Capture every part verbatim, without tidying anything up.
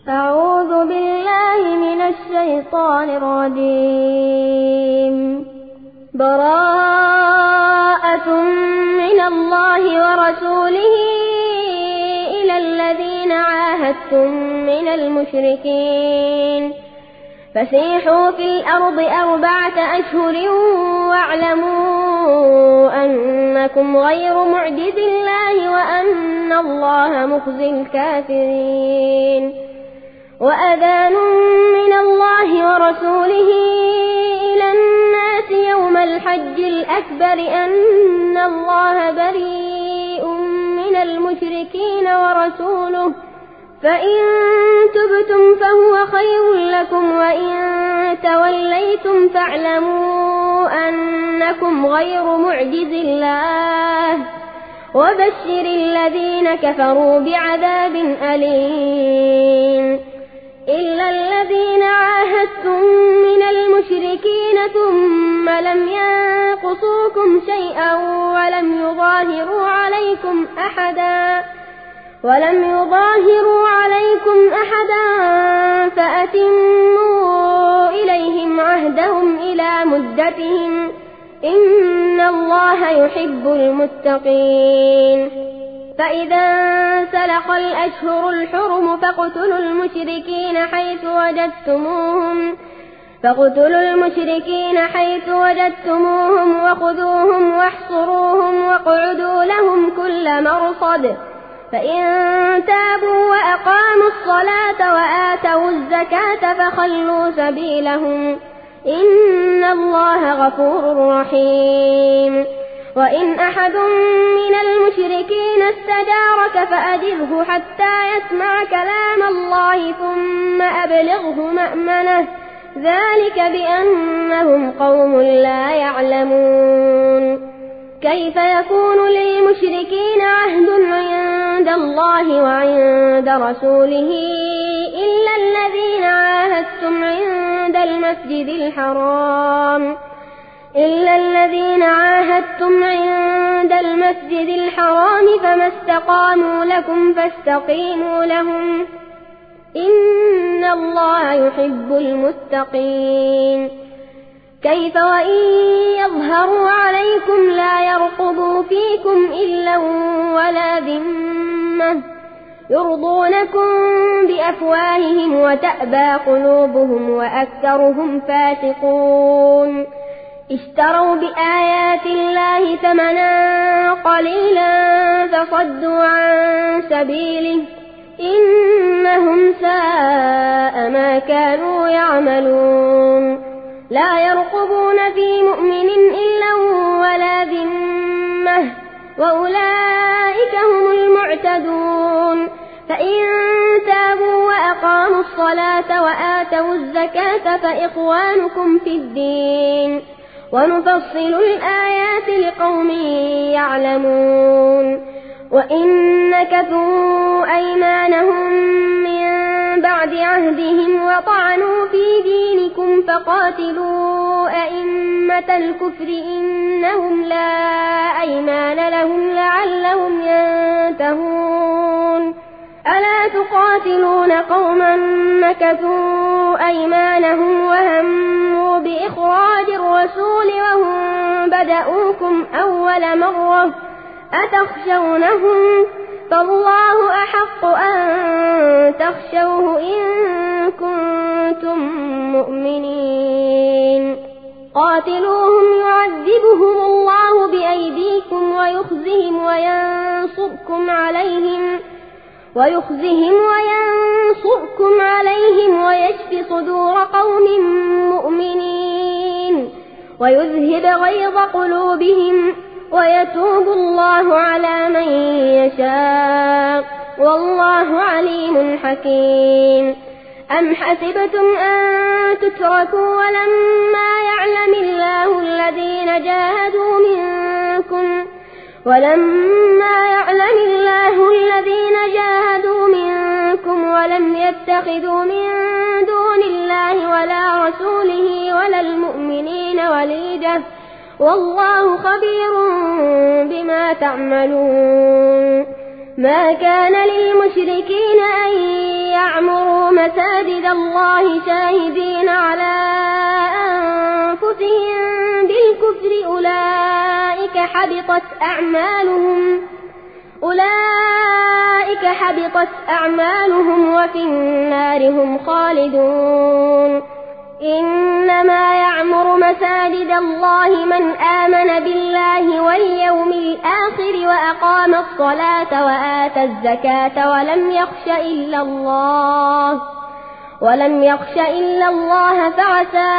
أعوذ بالله من الشيطان الرجيم. براءة من الله ورسوله إلى الذين عاهدتم من المشركين فسيحوا في الأرض أربعة أشهر واعلموا أنكم غير معجز الله وأن الله مخزي الكافرين. وأذان من الله ورسوله إلى الناس يوم الحج الأكبر أن الله بريء من المشركين ورسوله فإن تبتم فهو خير لكم وإن توليتم فاعلموا أنكم غير معجز الله وبشر الذين كفروا بعذاب أليم. إلا الذين عاهدتم من المشركين ثم لم ينقصوكم شيئا ولم يظاهروا عليكم أحدا ولم يظاهروا عليكم أحدا فأتموا إليهم عهدهم إلى مدتهم إن الله يحب المتقين. فإذا انسلخ الأشهر الحرم فاقتلوا المشركين حيث وجدتموهم فاقتلوا المشركين حيث وجدتموهم وخذوهم واحصروهم واقعدوا لهم كل مرصد فإن تابوا وأقاموا الصلاة وآتوا الزكاة فخلوا سبيلهم إن الله غفور رحيم. وإن أحد من المشركين استجارك فأجره حتى يسمع كلام الله ثم أبلغه مأمنه ذلك بأنهم قوم لا يعلمون. كيف يكون للمشركين عهد عند الله وعند رسوله إلا الذين عاهدتم عند المسجد الحرام إلا الذين عاهدتم عند المسجد الحرام فما استقاموا لكم فاستقيموا لهم إن الله يحب المتقين. كيف وإن يظهروا عليكم لا يرقبوا فيكم إلا ولا ذمة يرضونكم بأفواههم وتأبى قلوبهم وأكثرهم فاسقون. اشتروا بآيات الله ثمنا قليلا فصدوا عن سبيله إنهم ساء ما كانوا يعملون. لا يرقبون في مؤمن إلا ولا ذمة وأولئك هم المعتدون. فإن تابوا وأقاموا الصلاة وآتوا الزكاة فإخوانكم في الدين ونفصل الآيات لقوم يعلمون. وإن نكثوا أيمانهم من بعد عهدهم وطعنوا في دينكم فقاتلوا أئمة الكفر إنهم لا أيمان لهم لعلهم ينتهون. ألا تقاتلون قوما نكثوا أيمانهم وهموا بإخراج الرسول وهم بدأوكم أول مرة أتخشونهم فالله أحق أن تخشوه إن كنتم مؤمنين. قاتلوهم يعذبهم الله بأيديكم ويخزهم وينصركم عليهم ويخزهم وينصركم عليهم ويشف صدور قوم مؤمنين ويذهب غيظ قلوبهم ويتوب الله على من يشاء والله عليم حكيم. أم حسبتم أن تتركوا ولما يعلم الله الذين جاهدوا منكم ولما يعلم الله الذين جاهدوا منكم ولم يتخذوا من دون الله ولا رسوله ولا المؤمنين وليجة والله خبير بما تعملون. ما كان للمشركين أن يعمروا مساجد الله شاهدين على أنفسهم بالكفر أولئك حبطت أعمالهم أولئك حبطت أعمالهم وفي النار هم خالدون إنما يعمر مساجد الله من آمن بالله واليوم الآخر وأقام الصلاة وآتى الزكاة ولم يخش إلا الله ولم يخش إلا الله فعسى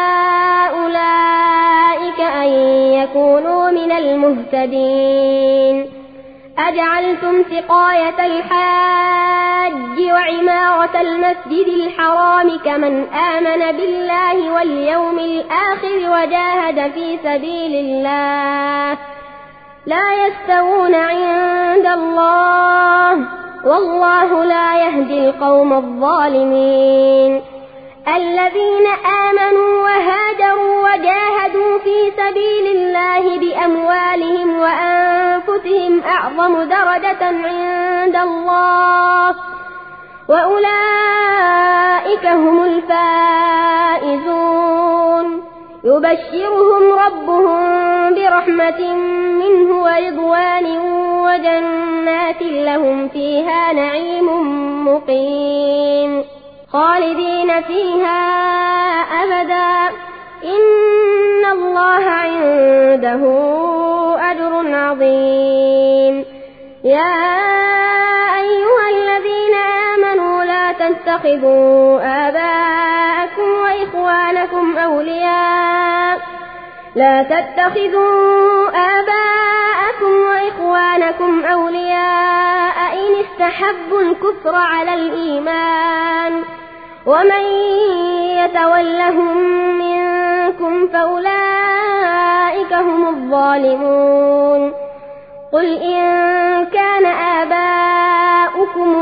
أولئك أن يكونوا من المهتدين أجعلتم سقاية الحاج وعمارة المسجد الحرام كمن آمن بالله واليوم الآخر وجاهد في سبيل الله لا يستوون عند الله والله لا يهدي القوم الظالمين الذين آمنوا وهاجروا وجاهدوا في سبيل الله بأموالهم وأنفسهم أعظم درجة عند الله وأولئك هم الفائزون يبشرهم ربهم برحمة منه ورضوان وجنات لهم فيها نعيم مقيم خالدين فيها أبدا إن الله عنده أجر عظيم يا أيها الذين آمنوا لا تتخذوا آباءكم وإخوانكم أولياء لا تتخذوا آباءكم وإخوانكم أولياء إن استحبوا الكفر على الإيمان ومن يتولهم منكم فأولئك هم الظالمون قل إن كان آباؤكم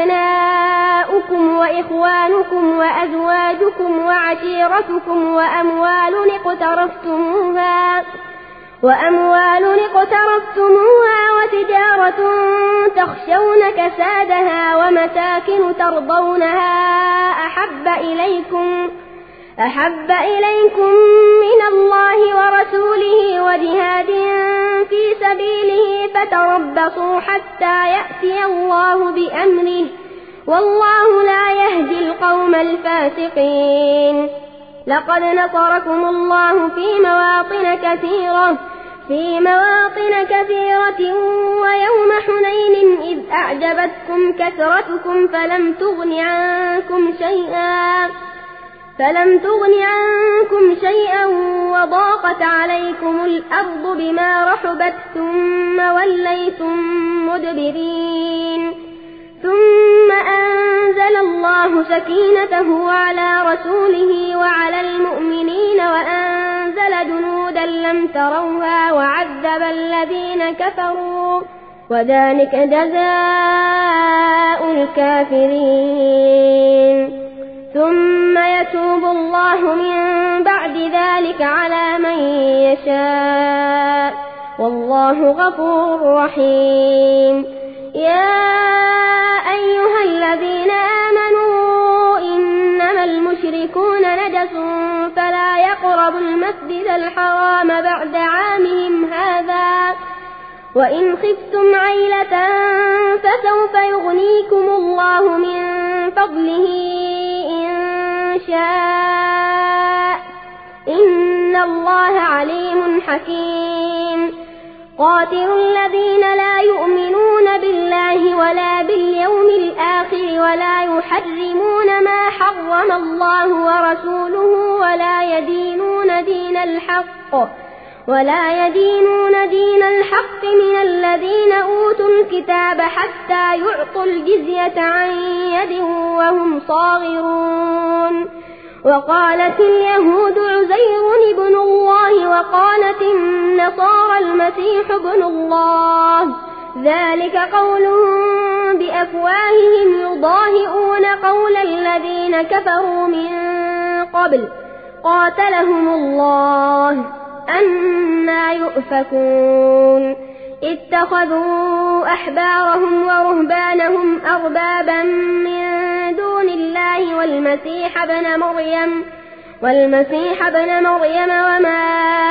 وأبناؤكم وإخوانكم وأزواجكم وعشيرتكم وأموال اقترفتموها وأموال اقترفتموها وتجارة تخشون كسادها ومساكن ترضونها أحب إليكم أحب إليكم من الله ورسوله وجهاد في سبيله فتربصوا حتى يأتي الله بأمره والله لا يهدي القوم الفاسقين لقد نصركم الله في مواطن كثيرة في مواطن كثيرة ويوم حنين إذ أعجبتكم كثرتكم فلم تغن عنكم شيئا فلم تغن عنكم شيئا وضاقت عليكم الأرض بما رحبت ثم وليتم مدبرين ثم أنزل الله سكينته على رسوله وعلى المؤمنين وأنزل جنودا لم تروها وعذب الذين كفروا وذلك جزاء الكافرين ثم يتوب الله من بعد ذلك على من يشاء والله غفور رحيم يا أيها الذين آمنوا إنما المشركون نجس فلا يقربوا المسجد الحرام بعد عامهم هذا وإن خفتم عيلة فسوف يغنيكم الله من فضله إن شاء إن الله عليم حكيم قاتلوا الذين لا يؤمنون بالله ولا باليوم الآخر ولا يحرمون ما حرم الله ورسوله ولا يدينون دين الحق ولا يدينون دين الحق من الذين أوتوا الكتاب حتى يعطوا الجزية عن يد وهم صاغرون وقالت اليهود عزير ابن الله وقالت النصارى المسيح ابن الله ذلك قولهم بأفواههم يضاهئون قول الذين كفروا من قبل قاتلهم الله أنى يؤفكون اتخذوا أحبارهم ورهبانهم أربابا من دون الله والمسيح ابن مريم والمسيح ابن مريم وما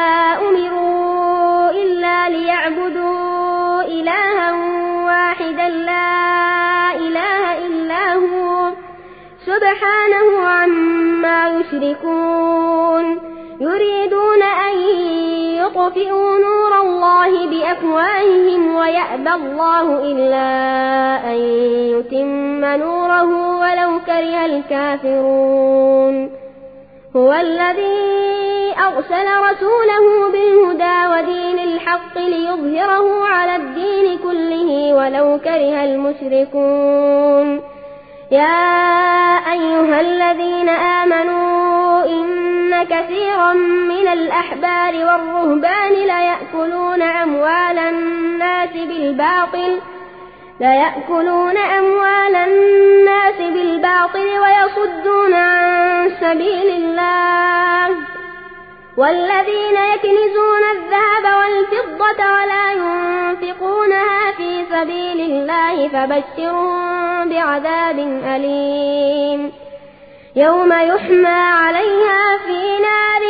أمروا إلا ليعبدوا إلها واحدا لا إله إلا هو سبحانه عما يشركون يريدون أن يطفئوا نور الله بأفواههم ويأبى الله إلا أن يتم نوره ولو كره الكافرون هو الذي أرسل رسوله بالهدى ودين الحق ليظهره على الدين كله ولو كره المشركون يا أيها الذين آمنوا إن كثيرا من الأحبار والرهبان ليأكلون أموال الناس بالباطل ليأكلون أموال الناس بالباطل ويصدون عن سبيل الله والذين يكنزون الذهب والفضة ولا ينفقونها في سبيل الله فبشرهم بعذاب أليم يوم يحمى عليها في نار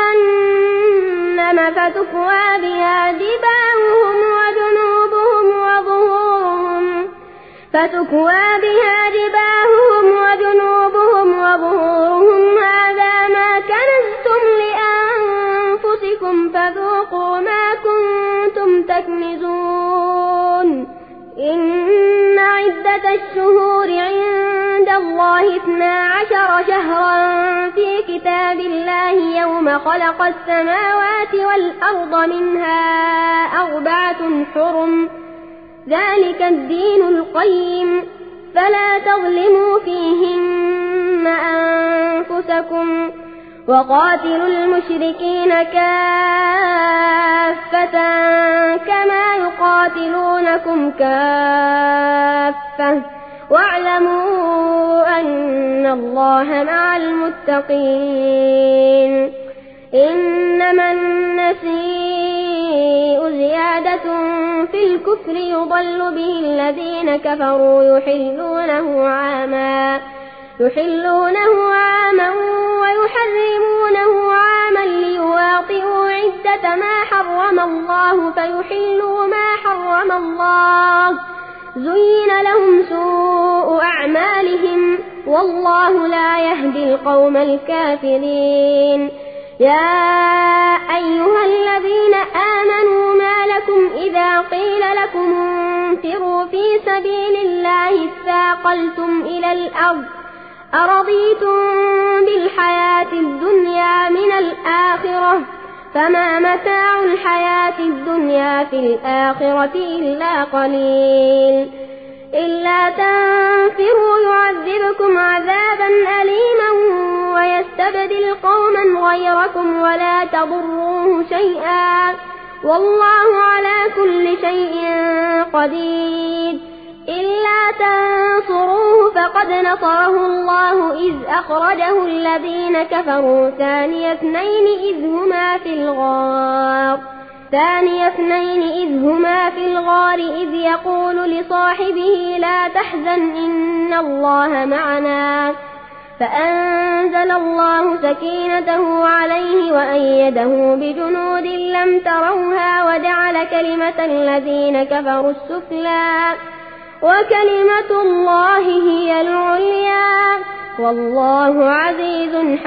جهنم فتكوى بها جباههم وجنوبهم وظهورهم فتكوى بها جباههم وجنوبهم وظهورهم هذا ما كنزتم لأنفسكم فذوقوا ما كنتم تكنزون إن عدة الشهور عند الله اثنا عشر شهرا في كتاب الله يوم خلق السماوات والأرض منها أربعة حرم ذلك الدين القيم فلا تظلموا فيهن أنفسكم وقاتلوا المشركين كافة كما يقاتلونكم كافة واعلموا أن الله مع المتقين إنما النسيء زيادة في الكفر يضل به الذين كفروا يحلونه عاما يحلونه عاما ويحرمونه عاما ليواطئوا عدة ما حرم الله فيحلوا ما حرم الله زين لهم سوء أعمالهم والله لا يهدي القوم الكافرين يا أيها الذين آمنوا ما لكم إذا قيل لكم انفروا في سبيل الله اثاقلتم إلى الأرض أرضيتم بالحياة الدنيا من الآخرة فما متاع الحياة الدنيا في الآخرة إلا قليل إلا تنفروا يعذبكم عذابا أليما ويستبدل قوما غيركم ولا تضروه شيئا والله على كل شيء قدير إلا تنصروه فقد نصره الله إذ أخرجه الذين كفروا ثاني اثنين إذ هما في الغار ثاني اثنين إذ هما في الغار إذ يقول لصاحبه لا تحزن إن الله معنا فأنزل الله سكينته عليه وأيده بجنود لم تروها وجعل كلمة الذين كفروا السفلى وكلمة الله هي العليا والله عزيز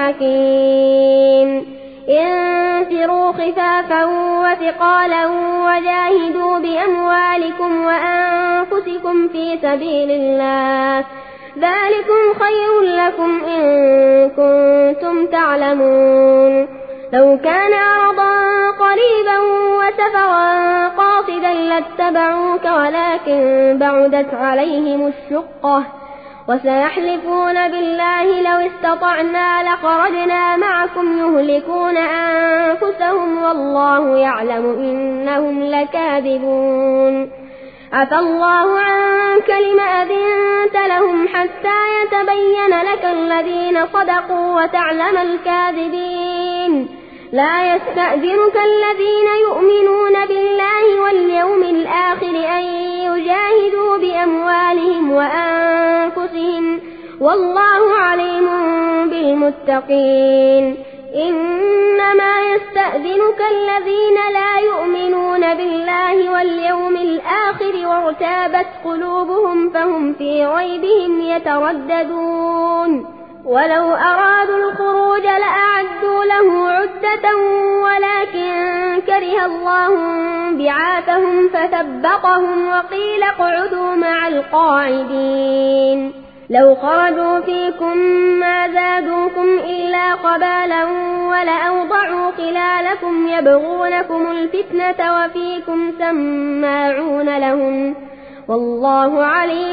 حكيم انفروا خفافا وثقالا وجاهدوا بأموالكم وأنفسكم في سبيل الله ذلكم خير لكم إن كنتم تعلمون لو كان عرضا قريبا وسفرا قاصدا لاتبعوك ولكن بعدت عليهم الشقة وسيحلفون بالله لو استطعنا لخرجنا معكم يهلكون أنفسهم والله يعلم إنهم لكاذبون عفى الله عنك لم أذنت لهم حتى يتبين لك الذين صدقوا وتعلم الكاذبين لا يستأذنك الذين يؤمنون بالله واليوم الآخر أن يجاهدوا بأموالهم وأنفسهم والله عليم بالمتقين. إنما يستأذنك الذين لا يؤمنون بالله واليوم الآخر وارتابت قلوبهم فهم في ريبهم يترددون. ولو أرادوا الخروج لأعدوا له عدة ولكن كره الله بعاثهم فثبطهم وقيل اقعدوا مع القاعدين. لو خرجوا فيكم ما زادوكم إلا خبالا ولأوضعوا خلالكم يبغونكم الفتنة وفيكم سماعون لهم والله عليم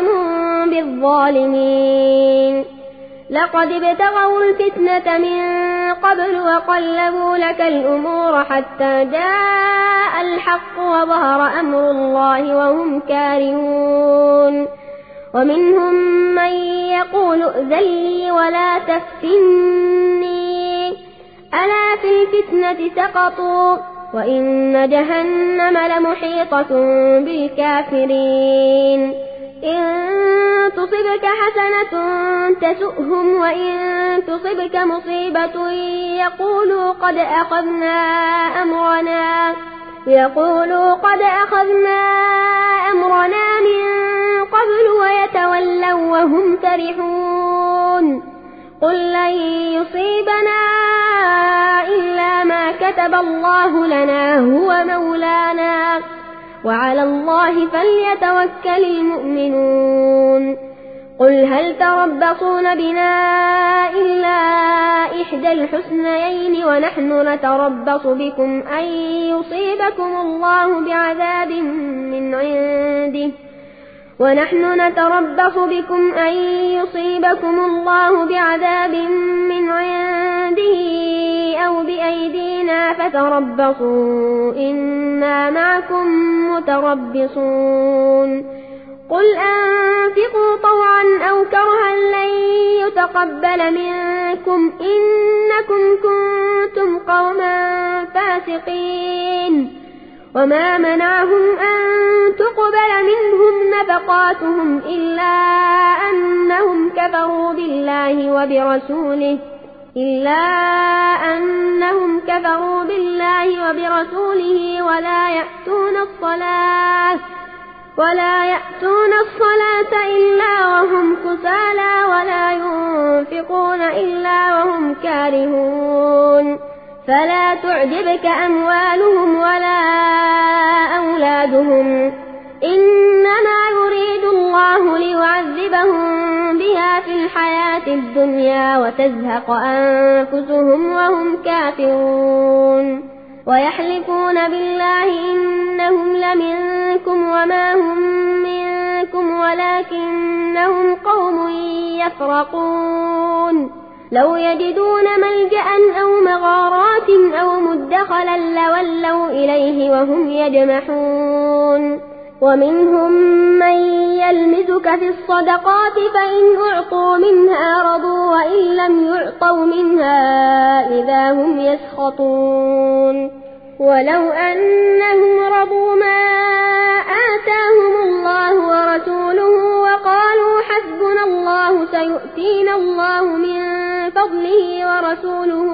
بالظالمين. لقد ابتغوا الفتنة من قبل وقلبوا لك الأمور حتى جاء الحق وظهر أمر الله وهم كارهون. ومنهم من يقول ائذن لي ولا تفتني ألا في الفتنة سقطوا وإن جهنم لمحيطة بالكافرين. إن تصبك حسنة تسؤهم وإن تصبك مصيبة يقولوا قد أخذنا أمرنا يقولوا قد أخذنا أمرنا من قبل ويتولوا وهم فرحون. قل لن يصيبنا إلا ما كتب الله لنا هو مولانا وعلى الله فليتوكل المؤمنون. قل هل تربصون بنا إلا إحدى الحسنيين ونحن نتربص بكم أن يصيبكم الله بعذاب من عنده ونحن نتربص بكم أن يصيبكم الله بعذاب من عنده أو بأيدينا فتربصوا إنا معكم متربصون. قل أنفقوا طوعا أو كرها لن يتقبل منكم إنكم كنتم قوما فاسقين. وما منعهم أن تقبل منهم نفقاتهم إلا أنهم كفروا بالله وبرسوله إلا أنهم كفروا بالله وبرسوله ولا يأتون الصلاة ولا يأتون الصلاة إلا وهم كسالى ولا ينفقون إلا وهم كارهون. فلا تعجبك أموالهم ولا أولادهم إنما يريد الله ليعذبهم بها في الحياة الدنيا وتزهق أنفسهم وهم كافرون. ويحلفون بالله إنهم لمنكم وما هم منكم ولكنهم قوم يفرقون. لو يجدون ملجأ أو مغارات أو مدخلا لولوا إليه وهم يجمحون. ومنهم من يلمزك في الصدقات فإن أعطوا منها رضوا وإن لم يعطوا منها إذا هم يسخطون. ولو أنهم رضوا ما آتاهم الله ورسوله وقالوا حسبنا الله سيؤتينا الله من فضله ورسوله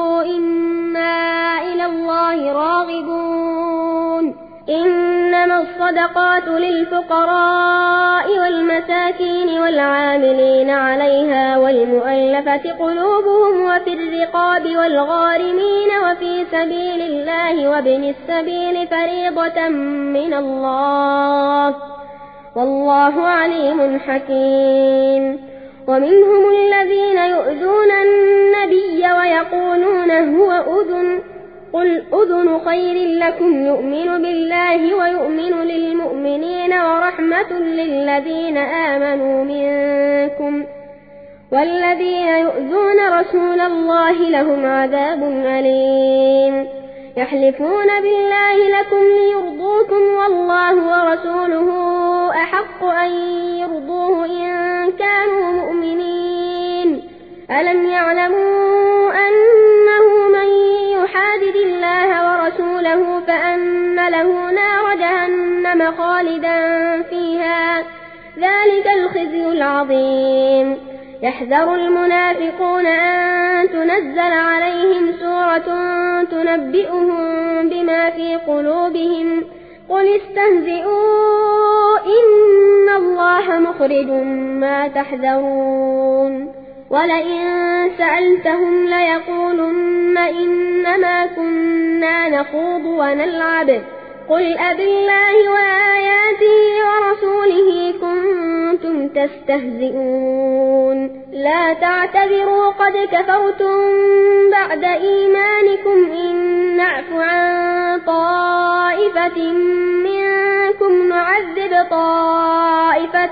إنا إلى الله راغبون. إنما الصدقات للفقراء والمساكين والعاملين عليها والمؤلفة قلوبهم وفي الرقاب والغارمين وفي سبيل الله وابن السبيل فريضة من الله والله عليم حكيم. ومنهم الذين يؤذون النبي ويقولون هو أذن قل أذن خير لكم يؤمن بالله ويؤمن للمؤمنين ورحمة للذين آمنوا منكم والذين يؤذون رسول الله لهم عذاب أليم. يحلفون بالله لكم ليرضوكم والله ورسوله أحق أن يرضوه إن كانوا مؤمنين. ألم يعلموا أنه من يحادد الله ورسوله فأن له نار جهنم خالدا فيها ذلك الخزي العظيم. يحذر المنافقون أن تنزل عليهم سورة تنبئهم بما في قلوبهم قل استهزئوا إن الله مخرج ما تحذرون. ولئن سألتهم ليقولن إنما كنا نخوض ونلعب قل أبالله وآياته ورسوله كنتم تستهزئون لا تعتذروا قد كفرتم بعد إيمانكم إن نعف عن طائفة منكم نعذب طائفة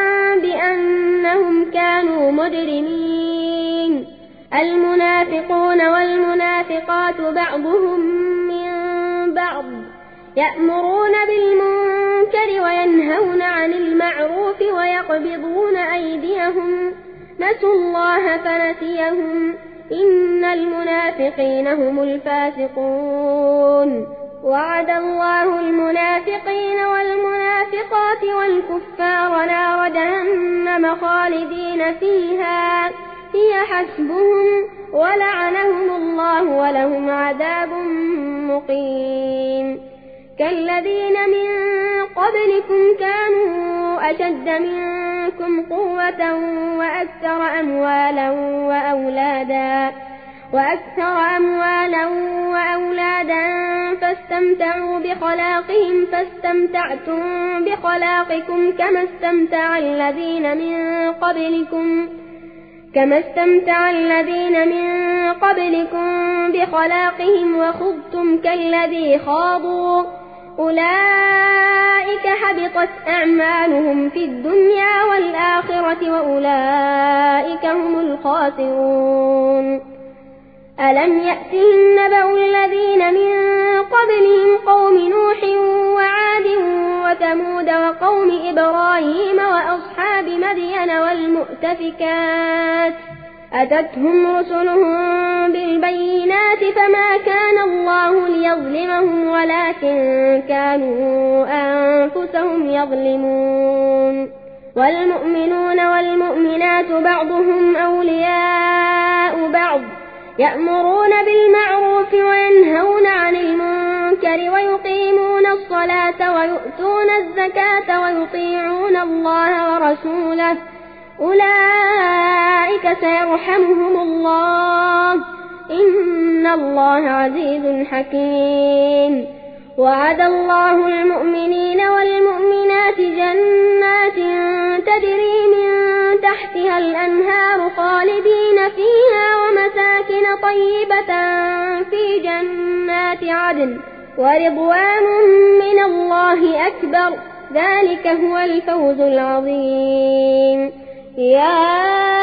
بأنهم كانوا مجرمين. المنافقون والمنافقات بعضهم من بعض يأمرون بالمنكر وينهون عن المعروف ويقبضون أيديهم نسوا الله فنسيهم إن المنافقين هم الفاسقون. وعد الله المنافقين والمنافقات والكفار نار جهنم خالدين فيها هي حسبهم ولعنهم الله ولهم عذاب مقيم. كالذين من قبلكم كانوا أشد منكم قوة وأكثر أموالا وأولادا وأكثر أموالا وأولادا فاستمتعوا بخلاقهم فاستمتعتم بخلاقكم كما استمتع الذين من قبلكم كما استمتع الذين من قبلكم بخلاقهم وخضتم كالذي خاضوا أولئك حبطت أعمالهم في الدنيا والآخرة وأولئك هم الخاسرون. ألم يأتهم نبأ الذين من قبلهم قوم نوح وعاد وثمود وقوم إبراهيم وأصحاب مدين والمؤتفكات أتتهم رسلهم بالبينات فما كان الله ليظلمهم ولكن كانوا أنفسهم يظلمون. والمؤمنون والمؤمنات بعضهم أولياء بعض يأمرون بالمعروف وينهون عن المنكر ويقيمون الصلاة ويؤتون الزكاة ويطيعون الله ورسوله أولئك سيرحمهم الله إن الله عزيز حكيم. وعد الله المؤمنين والمؤمنات جنات تجري من تحتها الأنهار خالدين فيها ومساكن طيبة في جنات عدن ورضوان من الله أكبر ذلك هو الفوز العظيم. يا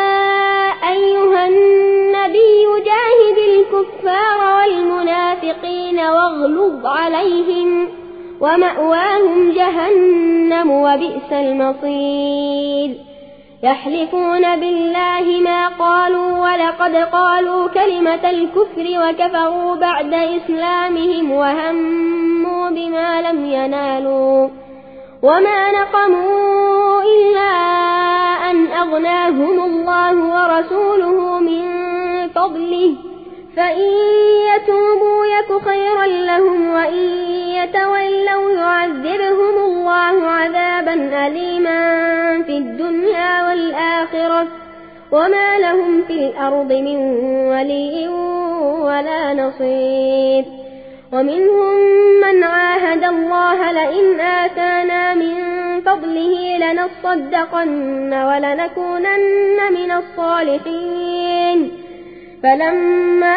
أيها النبي جاهد الكفار والمنافقين واغلظ عليهم ومأواهم جهنم وبئس المصير. يحلفون بالله ما قالوا ولقد قالوا كلمة الكفر وكفروا بعد إسلامهم وهموا بما لم ينالوا وما نقموا إلا أن أغناهم الله ورسوله من فضله فإن يتوبوا يك خيرا لهم وإن يتولوا يعذبهم الله عذابا أليما في الدنيا والآخرة وما لهم في الأرض من ولي ولا نصير. ومنهم من عاهد الله لئن آتانا من فضله لنصدقن ولنكونن من الصالحين فلما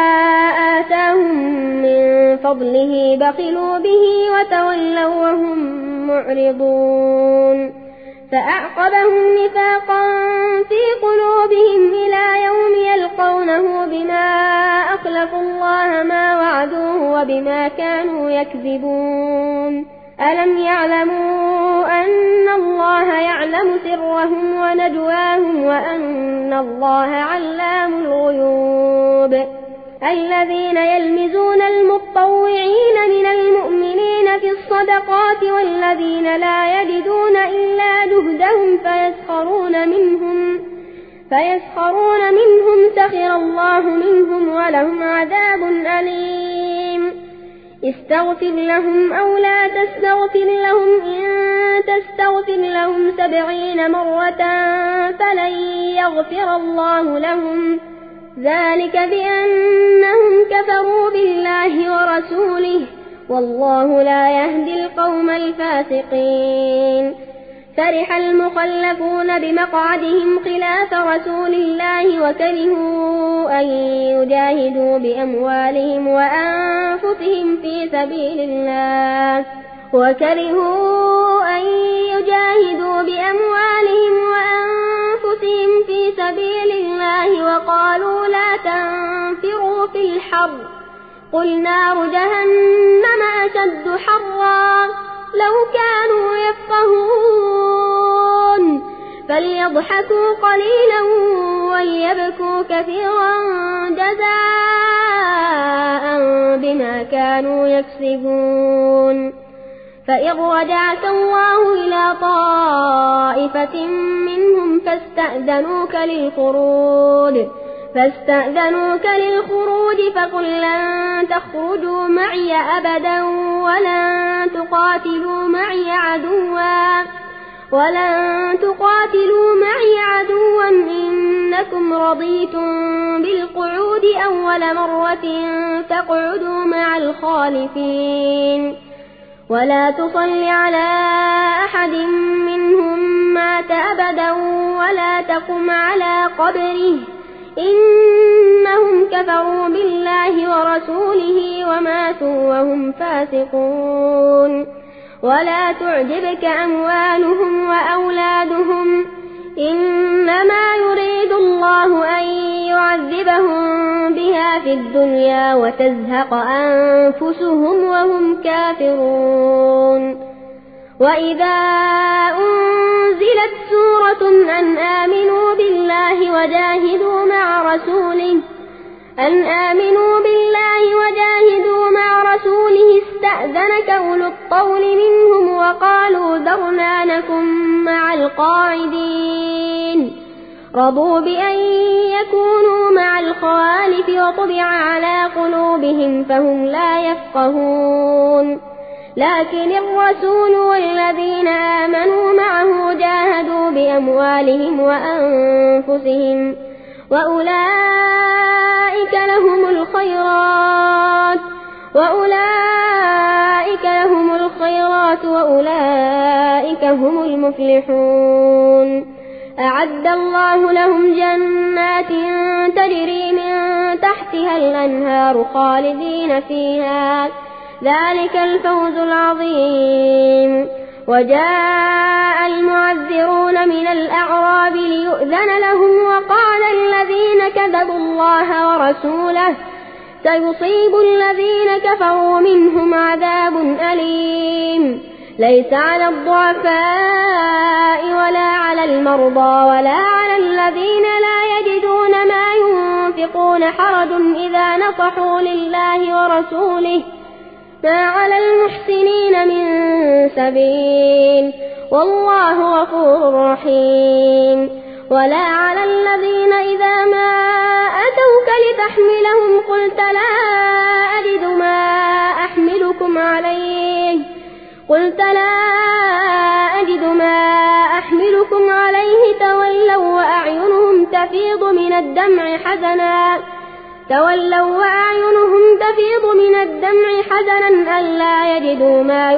آتاهم من فضله بخلوا به وتولوا وهم معرضون. فأعقبهم نفاقا في قلوبهم إلى يوم يلقونه بما أخلفوا الله ما وعدوه وبما كانوا يكذبون. ألم يعلموا أن الله يعلم سرهم ونجواهم وأن الله علام الغيوب. الذين يلمزون المطوعين من المؤمنين في الصدقات والذين لا يجدون إلا جهدهم فيسخرون منهم فيسخرون منهم سخر الله منهم ولهم عذاب أليم استغفر لهم أو لا تستغفر لهم إن تستغفر لهم سبعين مرة فلن يغفر الله لهم ذلك بأنهم كفروا بالله ورسوله والله لا يهدي القوم الفاسقين فرح المخلفون بمقعدهم خلاف رسول الله وكرهوا أن يجاهدوا بأموالهم وأنفسهم في سبيل الله وكرهوا أن يجاهدوا بأموالهم وأنفسهم في سبيل الله وقالوا لا تنفروا في الحر قل نار جهنم أشد حرا لو كانوا يفقهون فليضحكوا قليلا وليبكوا كثيرا جزاء بما كانوا يكسبون فإن رجعك الله إلى طائفة منهم فاستأذنوك للخروج فاستأذنوك للخروج فقل لن تخرجوا معي أبدا ولن تقاتلوا معي عدوا ولن تقاتلوا معي عدوا إنكم رضيتم بالقعود أول مرة فاقعدوا مع الخالفين ولا تصل على أحد منهم مات أبدا ولا تقم على قبره إنهم كفروا بالله ورسوله وماتوا وهم فاسقون ولا تعجبك أموالهم وأولادهم إنما يريد الله أن يعذبهم بها في الدنيا وتزهق أنفسهم وهم كافرون وإذا أنزلت سورة أن آمنوا بالله وجاهدوا مع رسوله أن آمنوا بالله وجاهدوا مع رسوله استأذنك أولو الطول منهم وقالوا ذرنا نكن مع القاعدين رضوا بأن يكونوا مع الخوالف وطبع على قلوبهم فهم لا يفقهون لكن الرسول والذين آمنوا معه جاهدوا بأموالهم وأنفسهم وأولئك لهم الخيرات وأولئك لهم الخيرات وأولئك هم المفلحون أعد الله لهم جنات تجري من تحتها الأنهار خالدين فيها ذلك الفوز العظيم وجاء المعذرون من الأعراب ليؤذن لهم وقال الذين كذبوا الله ورسوله سيصيب الذين كفروا منهم عذاب أليم ليس على الضعفاء ولا على المرضى ولا على الذين لا يجدون ما ينفقون حرج إذا نصحوا لله ورسوله ما على المحسنين من سبيل والله غفور رحيم ولا على الذين إذا ما أتوك لتحملهم قلت لا أجد ما أحملكم عليه قلت لا أجد ما أحملكم عليه تولوا وأعينهم تفيض من الدمع حزنا تولوا وأعينهم تفيض من الدمع حزنا ألا يجدوا ما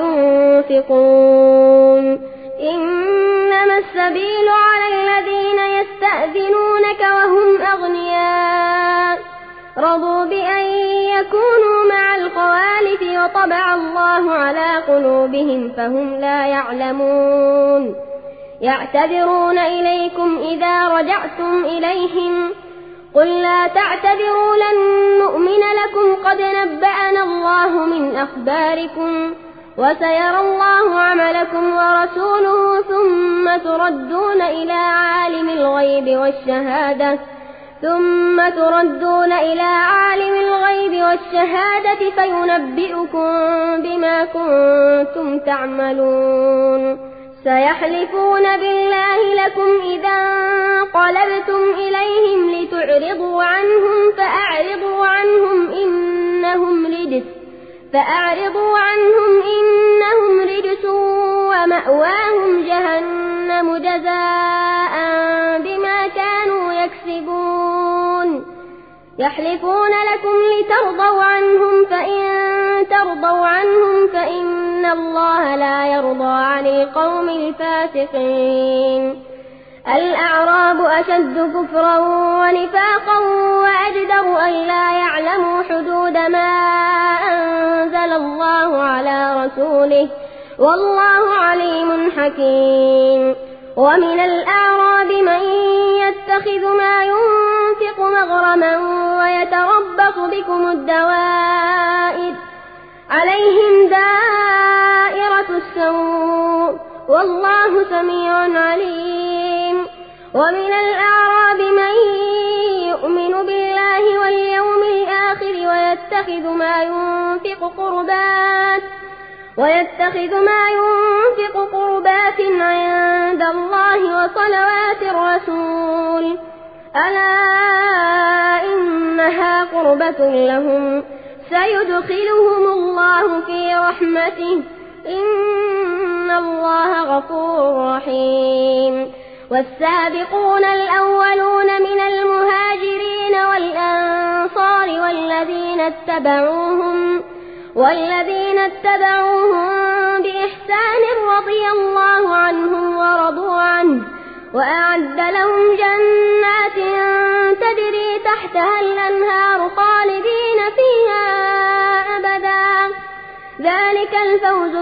ينفقون إنما السبيل على الذين يستأذنونك وهم أغنياء رضوا بأن يكونوا مع الخوالف وطبع الله على قلوبهم فهم لا يعلمون يعتذرون إليكم إذا رجعتم إليهم قل لا تعتذروا لن نؤمن لكم قد نبأنا الله من أخباركم وسيرى الله عملكم ورسوله ثم تردون إلى عالم الغيب والشهادة ثم تردون إلى عالم الغيب والشهادة فينبئكم بما كنتم تعملون سيحلفون بالله لكم إذا انقلبتم إليهم لتعرضوا عنهم فأعرضوا عنهم إنهم رجس فأعرضوا عنهم إنهم رجس ومأواهم جهنم جزاء بما كانوا يكسبون يحلفون لكم لترضوا عنهم فإن ترضوا عنهم فإن الله لا يرضى عن القوم الفاسقين الأعراب أشد كفرا ونفاقا وأجدر أن لا يعلموا حدود ما أنزل الله على رسوله والله عليم حكيم ومن الأعراب من يتخذ ما ينفق مغرما ويتربص بكم الدوائر عليهم دائرة السوء والله سميع عليم ومن الأعراب من يؤمن بالله واليوم الآخر ويتخذ ما ينفق قربات ويتخذ ما ينفق قربات عند الله وصلوات الرسول ألا إنها قربة لهم سيدخلهم الله في رحمته إن الله غفور رحيم والسابقون الأولون من المهاجرين والأنصار والذين اتبعوهم والذين اتبعوهم بإحسان رضي الله عنهم ورضوا عنه وأعد لهم جنات تجري تحتها الأنهار خالدين فيها أبدا ذلك الفوز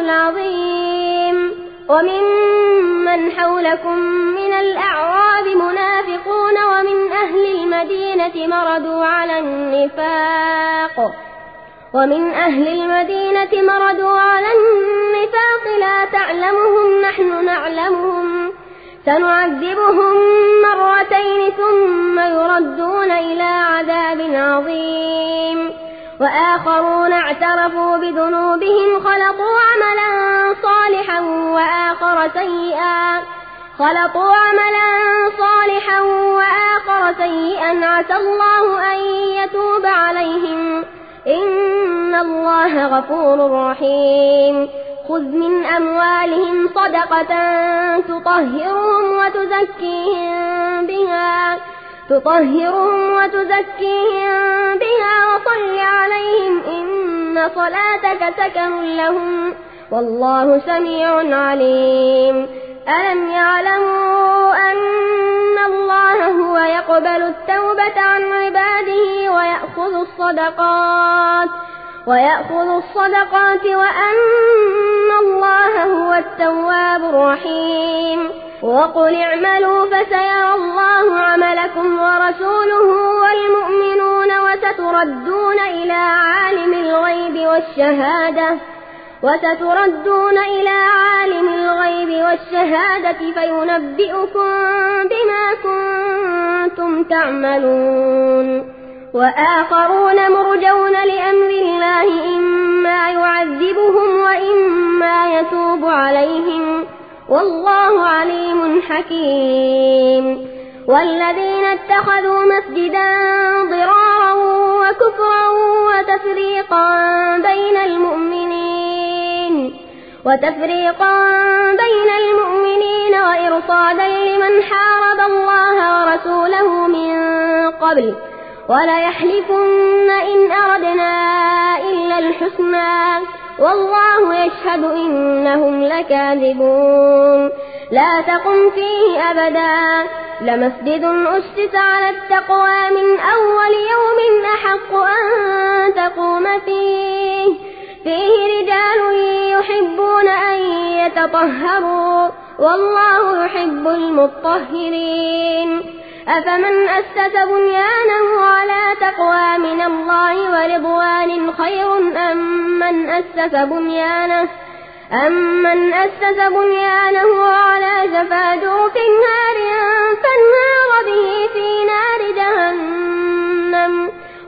العظيم وممن حولكم من الأعراب منافقون ومن أهل المدينة مردوا على النفاق ومن أهل المدينة مردوا على النفاق لا تعلمهم نحن نعلمهم سنعذبهم مرتين ثم يردون إلى عذاب عظيم وآخرون اعترفوا بذنوبهم خلطوا عملا صالحا وآخر سيئا خلطوا عملا صالحا وآخر سيئا عسى الله أن يتوب عليهم إن الله غفور رحيم خذ من أموالهم صدقة تطهرهم وتزكيهم بها تطهرهم وتزكيهم بها وصل عليهم إن صلاتك سكن لهم والله سميع عليم ألم يعلموا أن الله هو يقبل التوبة عن عباده ويأخذ الصدقات ويأخذ الصدقات وأن الله هو التواب الرحيم وقل اعملوا فسيرى الله عملكم ورسوله والمؤمنون وستردون إلى عالم الغيب والشهادة وستردون إلى عالم الغيب والشهادة فينبئكم بما كنتم تعملون وآخرون مرجون لأمر الله إما يعذبهم وإما يتوب عليهم والله عليم حكيم والذين اتخذوا مسجدا ضرارا وكفرا وتفريقا بين المؤمنين وتفريقا بين المؤمنين وإرصادا لمن حارب الله ورسوله من قبل وليحلفن إن أردنا إلا الحسنى والله يشهد إنهم لكاذبون لا تقم فيه أبدا لمسجد أسس على التقوى من أول يوم أحق أن تقوم فيه فيه رجال يحبون أن يتطهروا والله يحب المطهرين أفمن أسس بنيانه على تقوى من الله ورضوان خير أم من أسس بنيانه أمن أسس بنيانه على شفا جرف هار فانهار به في نار جهنم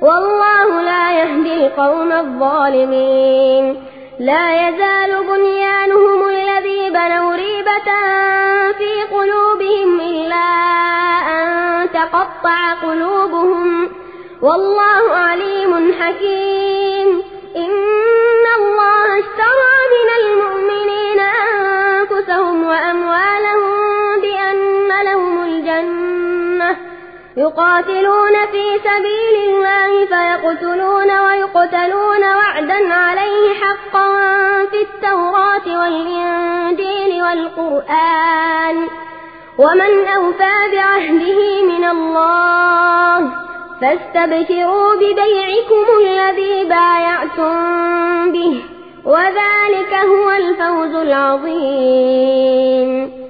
والله لا يهدي القوم الظالمين لا يزال بنيانهم الذي بنوا ريبة في قلوبهم إلا أن تقطع قلوبهم والله عليم حكيم إن الله اشترى من المؤمنين أنفسهم وأموالهم بأن لهم الجنة يقاتلون في سبيل الله فيقتلون ويقتلون وعدا عليه حقا في التوراة والإنجيل والقرآن ومن أوفى بعهده من الله فاستبشروا ببيعكم الذي بايعتم به وذلك هو الفوز العظيم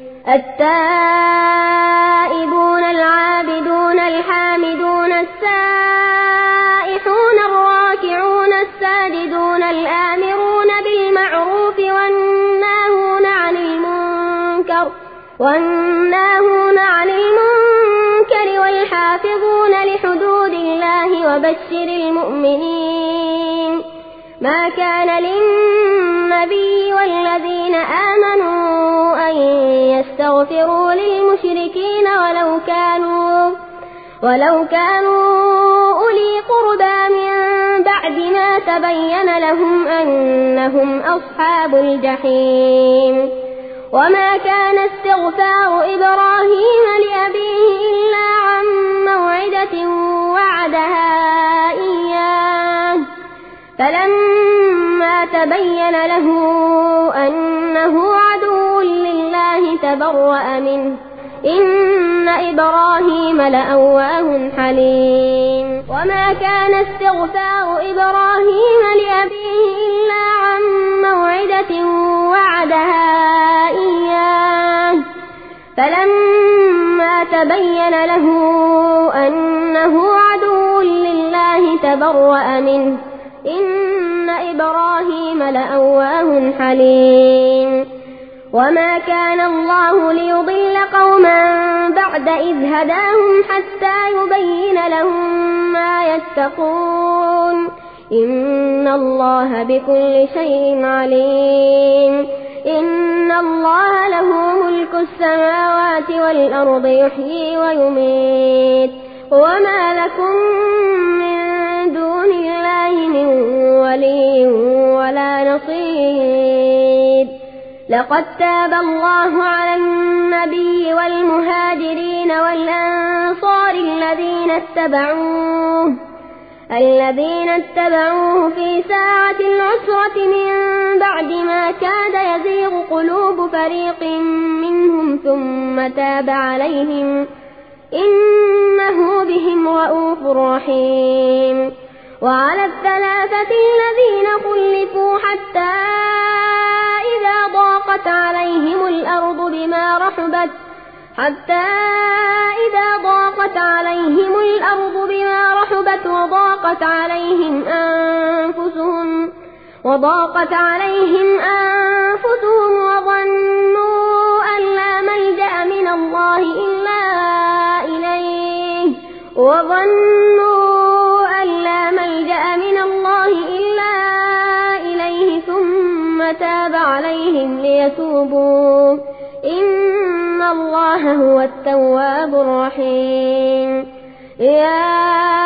التائبون العابدون الحامدون السائحون الراكعون الساجدون الآمرون بالمعروف والناهون عن المنكر والناهون عن المنكر والحافظون لحدود الله وبشر المؤمنين ما كان للنبي والذين آمنوا أن يستغفروا للمشركين ولو كانوا ولو كانوا أولي قربى من بعد ما تبين لهم أنهم أصحاب الجحيم وما كان استغفار إبراهيم لأبيه إلا عن موعدة وعدها إياه فلما تبين له أنه عدو لله تبرأ منه إن إبراهيم لأواه حليم وما كان استغفار إبراهيم لأبيه إلا عن موعدة وعدها إياه فلما تبين له أنه عدو لله تبرأ منه إن إبراهيم لأواه حليم وما كان الله ليضل قوما بعد إذ هداهم حتى يبين لهم ما يتقون إن الله بكل شيء عليم إن الله له ملك السماوات والأرض يحيي ويميت وما لكم من دون الله من ولي ولا نصير لقد تاب الله على النبي والمهاجرين والأنصار الذين اتبعوه الذين اتبعوه في ساعة العسرة من بعد ما كاد يزيغ قلوب فريق منهم ثم تاب عليهم إنه بهم رءوف رحيم وعلى الثلاثة الذين خلفوا حتى إذا ضاقت عليهم الأرض بما رحبت حتى إذا ضاقت عليهم الأرض بما رحبت وضاقت عليهم أنفسهم وضاقت عليهم أنفسهم وظنوا أن لا ملجأ من الله إلا إليه وظنوا أن لا ملجأ من الله إلا إليه ثم تاب عليهم ليتوبوا إن الله هو التواب الرحيم يا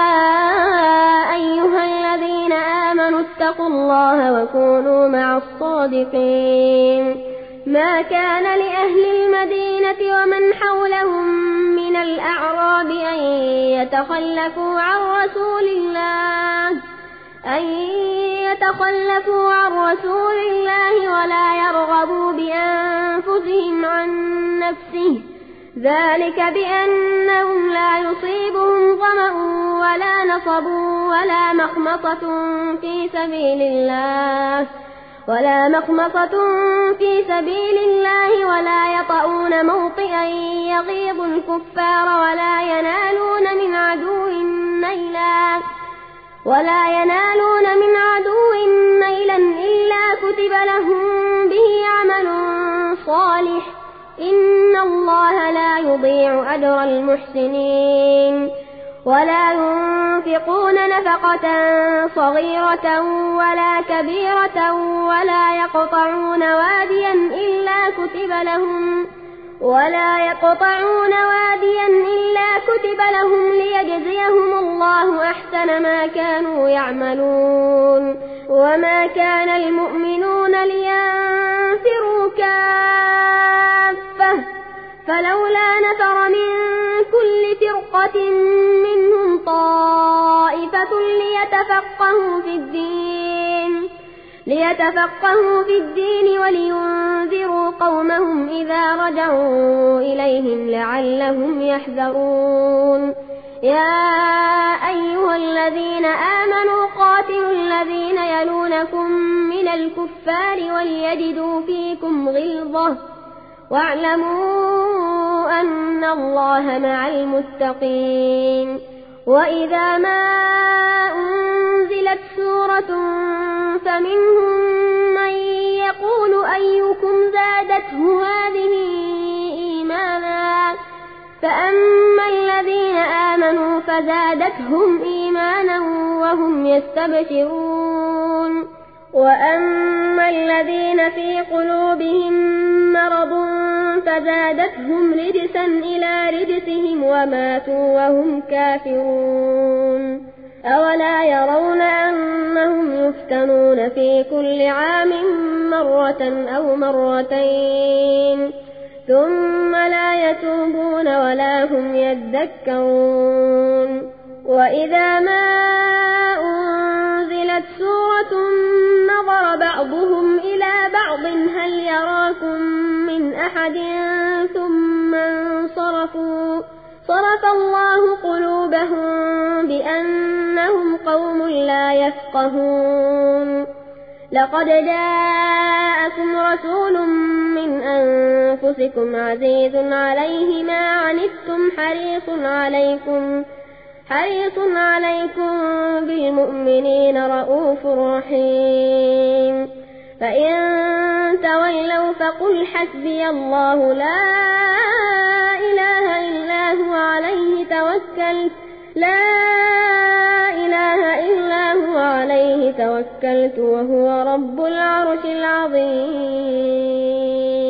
أيها الذين آمنوا اتقوا الله وكونوا مع الصادقين ما كان لأهل المدينة ومن حولهم من الأعراب أن يتخلفوا عن رسول الله أن يتخلفوا عن رسول الله ولا يرغبوا بأنفسهم عن نفسه ذلك بأنهم لا يصيبهم ظمأ ولا نصب ولا مخمصة في سبيل الله ولا مخمصة في سبيل الله ولا يطؤون موطئا يغيظ الكفار ولا ينالون من عدو نيلا ولا ينالون من عدو نيلا إلا كتب لهم به عمل صالح إن الله لا يضيع أجر المحسنين ولا ينفقون نفقة صغيرة ولا كبيرة ولا يقطعون واديا إلا كتب لهم ولا يقطعون واديا إلا كتب لهم ليجزيهم الله أحسن ما كانوا يعملون وما كان المؤمنون لينفروا كافة فلولا نفر من كل فرقة منهم طائفة ليتفقهوا في الدين ليتفقهوا في الدين ولينذروا قومهم إذا رجعوا إليهم لعلهم يحذرون يا أيها الذين آمنوا قاتلوا الذين يلونكم من الكفار وليجدوا فيكم غلظة واعلموا أن الله مع المتقين وإذا ما أنزلت سورة فمنهم من يقول أيكم زادته هذه إيمانا فأما الذين آمنوا فزادتهم إيمانا وهم يستبشرون وأما الذين في قلوبهم مرض فزادتهم رجسا إلى رجسهم وماتوا وهم كافرون أولا يرون أنهم يفتنون في كل عام مرة أو مرتين ثم لا يتوبون ولا هم يذكرون وإذا ما أنزلت سورة نظر بعضهم إلى بعض هل يراكم من أحد ثم انصرفوا صرف الله قلوبهم بأنهم قوم لا يفقهون لقد جاءكم رسول من أنفسكم عزيز عليه ما عنتم حريص عليكم حريص عليكم بالمؤمنين رؤوف رحيم فإن تولوا فقل حسبي الله لا إله إلا هو عليه توكلت لا إله إلا هو عليه توكلت وهو رب العرش العظيم